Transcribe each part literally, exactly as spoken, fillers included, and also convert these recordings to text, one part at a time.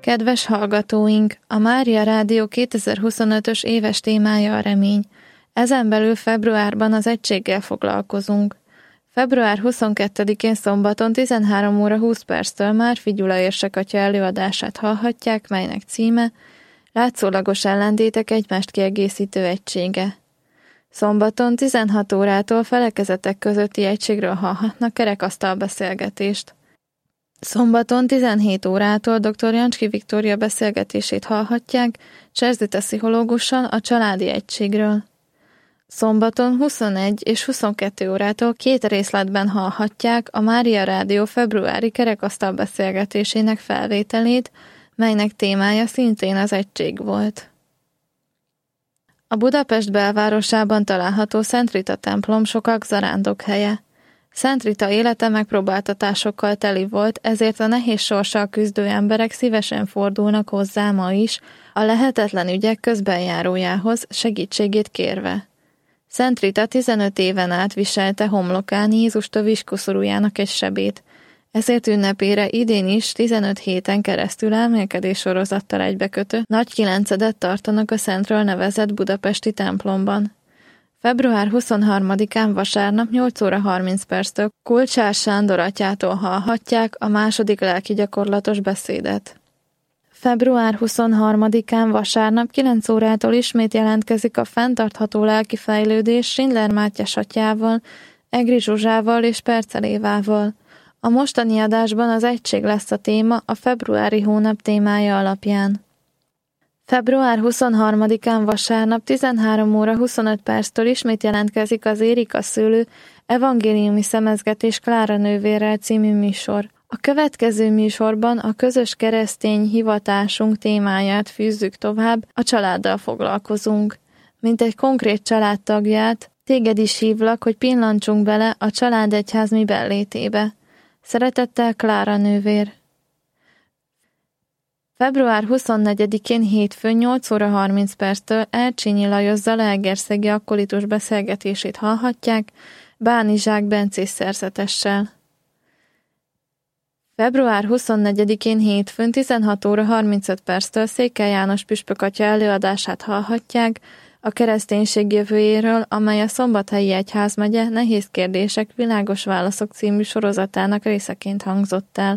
Kedves hallgatóink, a Mária Rádió kétezer-huszonötös éves témája a remény. Ezen belül februárban az egységgel foglalkozunk. február huszonkettedikén szombaton tizenhárom óra húsz perctől Márfi Gyula érsek-atya előadását hallhatják, melynek címe Látszólagos ellentétek egymást kiegészítő egysége. Szombaton tizenhat órától felekezetek közötti egységről hallhatnak kerekasztal beszélgetést. Szombaton tizenhét órától dr. Jancski Viktória beszélgetését hallhatják cserzite pszichológussal a családi egységről. Szombaton huszonegy és huszonkettő órától két részletben hallhatják a Mária Rádió februári kerekasztal beszélgetésének felvételét, melynek témája szintén az egység volt. A Budapest belvárosában található Szent Rita templom sokak zarándokhelye. Szent Rita élete megpróbáltatásokkal teli volt, ezért a nehéz sorssal küzdő emberek szívesen fordulnak hozzá ma is, a lehetetlen ügyek közbenjárójához segítségét kérve. Szent Rita tizenöt éven át viselte homlokán Jézus töviskoszorújának egy sebét, ezért ünnepére idén is tizenöt héten keresztül elmélkedés sorozattal egybekötő nagy kilencedet tartanak a Szentről nevezett budapesti templomban. február huszonharmadikán vasárnap nyolc óra harminc perctől Kulcsár Sándor atyától hallhatják a második lelki gyakorlatos beszédet. február huszonharmadikán vasárnap kilenc órától ismét jelentkezik a fenntartható lelki fejlődés Schindler Mátyás atyával, Egri Zsuzsával és Percel Évával. A mostani adásban az egység lesz a téma a februári hónap témája alapján. február huszonharmadikán vasárnap tizenhárom óra huszonöt perctől ismét jelentkezik az Érika szőlő evangéliumi szemezgetés Klára nővérrel című műsor. A következő műsorban a közös keresztény hivatásunk témáját fűzzük tovább, a családdal foglalkozunk. Mint egy konkrét családtagját, téged is hívlak, hogy pillancsunk bele a családegyház miben létébe. Szeretettel Klára nővér. február huszonnegyedikén hétfőn nyolc óra harminc perctől Ercsényi Lajos zalaegerszegi akkolitus beszélgetését hallhatják Bánizsák Bencés szerzetessel. február huszonnegyedikén hétfőn tizenhat óra harmincöt perctől Székely János püspök atya előadását hallhatják a kereszténység jövőjéről, amely a Szombathelyi Egyházmegye Nehéz kérdések, világos válaszok című sorozatának részeként hangzott el.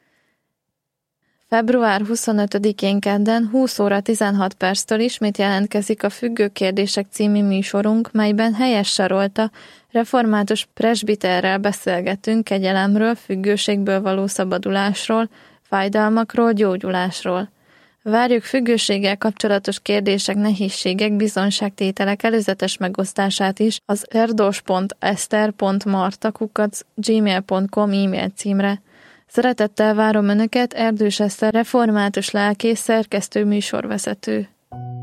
február huszonötödikén kedden húsz óra tizenhat perctől ismét jelentkezik a Függő kérdések című műsorunk, melyben Helyes Sarolta református presbiterrel beszélgetünk kegyelemről, függőségből való szabadulásról, fájdalmakról, gyógyulásról. Várjuk függőséggel kapcsolatos kérdések, nehézségek, bizonyságtételek előzetes megosztását is az erdos pont eszter pont marta kukac gmail pont com e-mail címre. Szeretettel várom Önöket, Erdős Eszter református lelkész, szerkesztő, műsorvezető.